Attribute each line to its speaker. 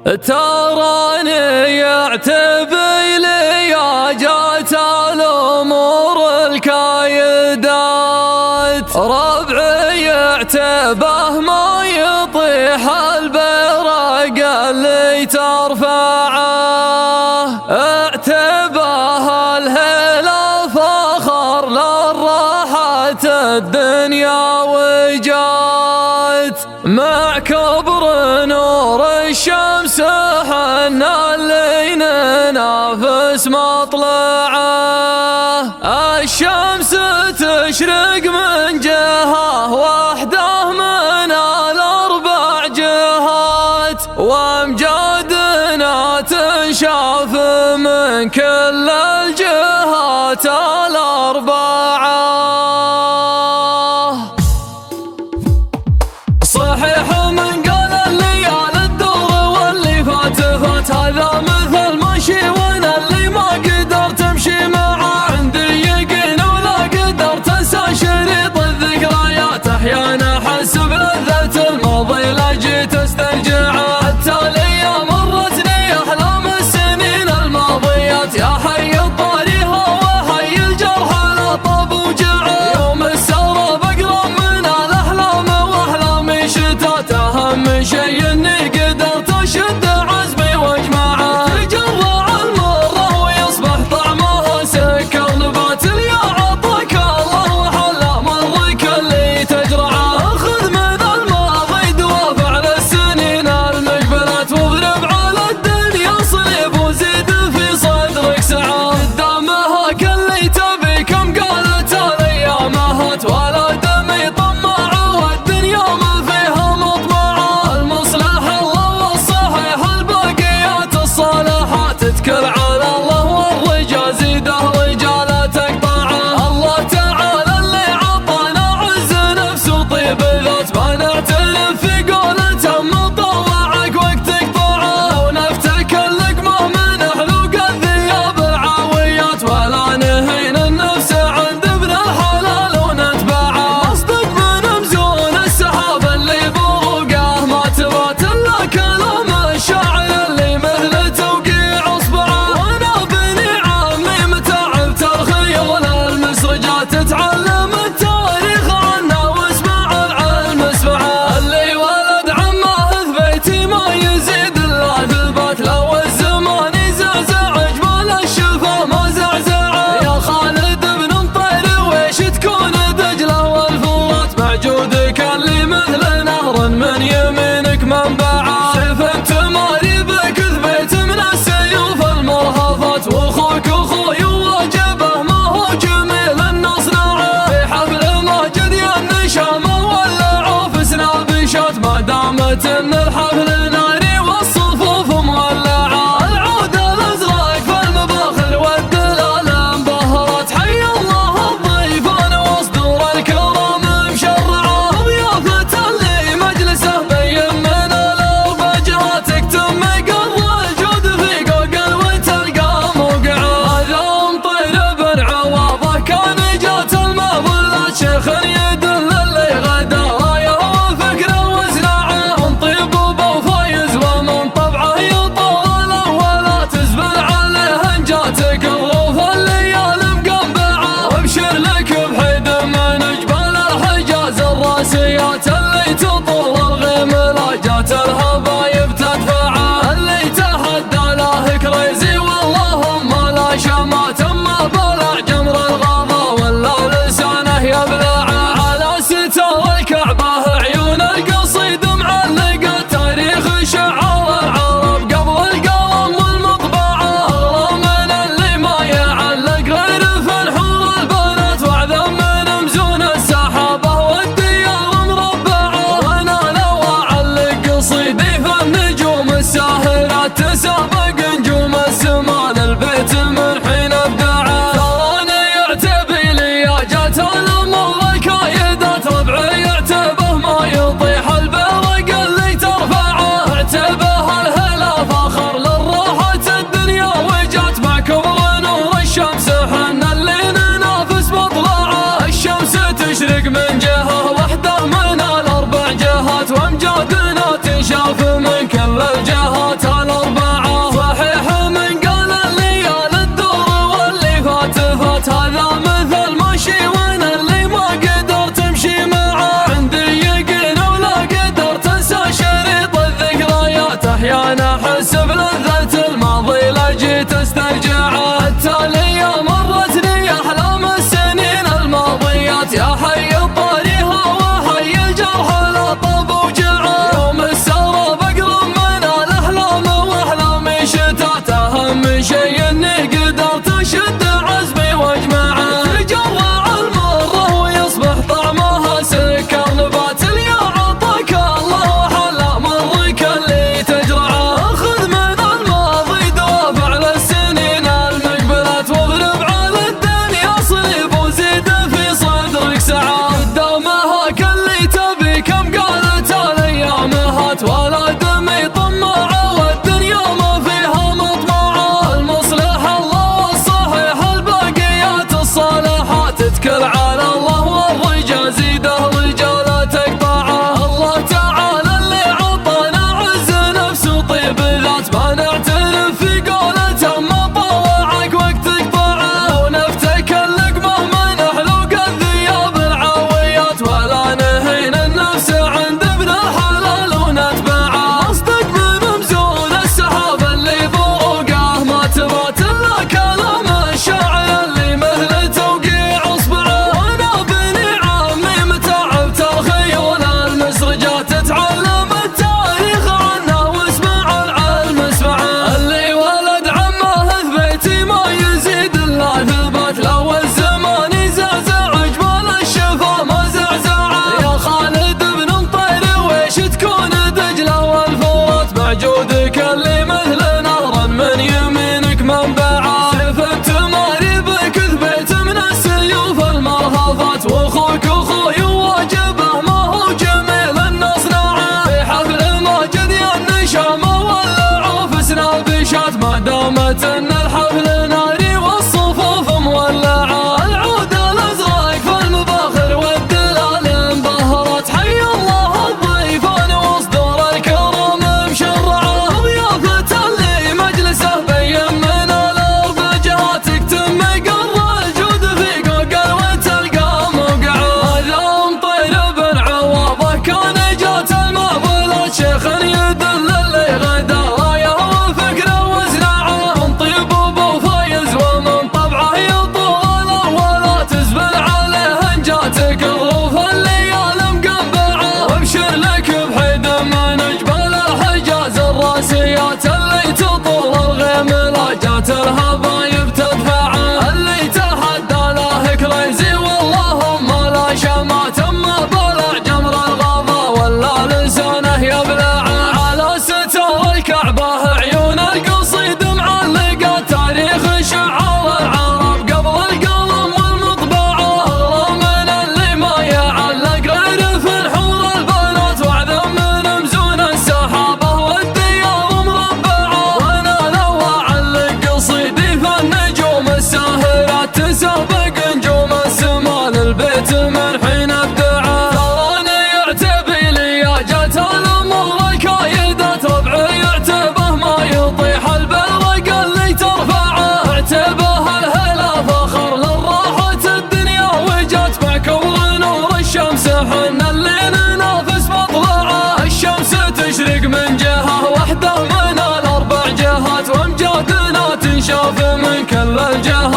Speaker 1: تراني يعتبي لي يا جات الأمور الكايدات، ربعي يعتبه ما يطيح البرق اللي ترفعه، اعتبه الهلا فخر للراحة الدنيا وجات، مع كبر نور الشمس حنا اللي ننافس مطلعه، الشمس تشرق من جهة واحدة من الأربع جهات، وامجادنا تنشاف من كل الجهات الأربعة. صحيح من قال الليالي الدور واللي فات فات، هذا مثل ماشي وانا اللي ما قدرت امشي معه، عندي يقين ولا قدرت انسى شريط الذكريات، احيانا احس بلذة الماضي لا جيت استرجعه، حتى الايام مرتني احلام السنين الماضيات، يا حي الطريقة وحي الجرح لا طاب وجعه، يوم السهرة بقرب من الاحلام واحلامي شتات، اهم شي اني قدرت اشد عزمي واجمعه، تجرع المرة ويصبح طعمها سكر نبات، يا عطاك الله وحلا مرك اللي تجرعه، خذ من الماضي دوافع للسنين المقبلات، واضرب على الدنيا صليب وزيد في صدرك سعه، قدامها كل تبي كم قالت الايام هات، ولا دمي طماع والدنيا ما فيها مطمعه، المصلح الله والصحيح الباقيات الصالحات، اتكل على الله والرجا زيده رجالتك طاعه، الله تعالى اللي عطانا عز نفس وطيب ذات، ما نعترف في قولته مطوعك وقتك طاعه، لو نفتك اللقمه من حلوق الثياب العاويات، ولا نهين النفس عند ابن الحلال ونتبعه، اصدق من مزون السحاب اللي فوقه ما تبات، الا كلام الشاعر اللي مثل توقيع اصبعه، وانا بني عمي متعبت الخيول المسرجات، تتعلم التاريخ عنا واسمع العلم اسمعه، اللي ولد عمه ثبيتي ما يزيد الا ثبات، لو الزمان يزعزع اجمل الشفا ما زعزعه، يا خالد بن مطير ويش تكون دجله والفرات، معجودك اللي مثل نهر من يمينك منبعه، سيف تماري بك ثبيت من السيوف المرهفات، واخوك اخوي واجبه ما هو جميل النصنعه، في حفل ماجد يا النشامه ولعوا في سنابشات، ما دامت ان الحفل ناري والصفوف مولعه، العود الازرق فالمباخر والدلال مبهرات، حي الله الضيفان وصدور الكرام مشرعه، ضيافة اللي مجلسه بين من الاربع جهات، اكتم مقر الجود في قوقل وتلقى موقعه، هذا مطير بن عواضه كان جات المظلات، شيخ يدل اللي غدا رايه وفكره وزراعه، من طيب وفايز ومن طبعه يطول الاولات، تزبل عليه انجاتك ظروف الليالي مقنبعه، وابشر لك بحيد من جبال الحجاز الراسيات، اللي تطول الغيم لا جات الهبايب تدفعه، اللي تحدى له كريزي واللهم لا شمات، اما بلع جمر الغضا ولا لسانه يبلعه، على ستار الكعبه عيون القصيد معلقه، تاريخ شعار العرب قبل القلم والمطبعه، اغلى من اللي ما يعلق غير فنحور البنات، واعظم من مزون السحابه والديار مربعه، وانا لو اعلق قصيدي فالنجوم الساهرات، تسابق نجوم السما للبيت من حين ابدعه، تراني يعتبي لي يا جات الامور الكايدات، ربعي يعتبه ما يطيح البرق اللي ترفعه، اعتبه الهلا فخر للراحة الدنيا وجات، مع كبر نور الشمس حنا اللي ننافس مطلعه، الشمس تشرق من جهة واحدة من الأربع جهات، وامجادنا تنشاف من كل الجهات. شافت ان الحفل ناري والصفوف مولعة. العود الازرق فالمباخر والدلال انبهرت، حي الله الضيفان وصدور الكرم مشرعة. ضيافة اللي مجلسه بين من الاربع جهات، يكتم مقر الجود في قوقل وتلقى موقعه. هذا مطير بن عوضه كان جات المقبلات، شيخ يدل اللي غدا رايه وفكره وزراعه. من طيب ابو فايز ومن طبعه يطول الاولات، تزبل عليه ان جاتك ظروف الليال مقبعه. وابشر لك بحيد من جبال الحجاز الراسيات، اللي تطول الغيم لا جات الهبايب تدفعه. اللي تحدى له كريزي واللهم لا شمات، اما بلع جمر الغضا ولا لسانه يبلعه. على ستار الكعبه عيون القصيد معلقه، تاريخ شعار العرب قبل القلم والمطبعه. اغلى من اللي ما يعلق غير في نحور البنات، واعظم من مزون السحابه والديار مربعه. وانا لو اعلق قصيدي فالنجوم الساهرات، تسابق نجوم السما للبيت من حين ابدعه. تراني يعتبي لي جات الامور الكايدات، ربعي يعتبه ما يطيح البلوق اللي ترفعه. اعتبه الهلا فخر للراحة الدنيا، وجات بعكور نور الشمس حنا اللي ننافس مطلعه. الشمس تشرق من جهة واحدة من الاربع جهات، وامجادنا تنشاف من كل الجهات.